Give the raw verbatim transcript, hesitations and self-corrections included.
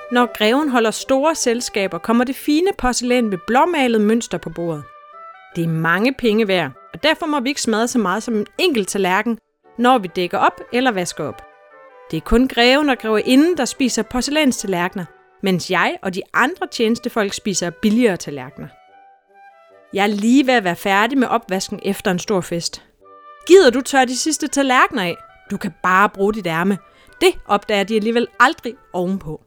Når greven holder store selskaber, kommer det fine porcelæn med blåmalet mønster på bordet. Det er mange penge værd, og derfor må vi ikke smadre så meget som en enkelt tallerken, når vi dækker op eller vasker op. Det er kun greven og greveinden, der spiser porcelænstallerkener, mens jeg og de andre tjenestefolk spiser billigere tallerkener. Jeg er lige ved at være færdig med opvasken efter en stor fest. Gider du tørre de sidste tallerkener af? Du kan bare bruge dit ærme. Det opdager de alligevel aldrig ovenpå.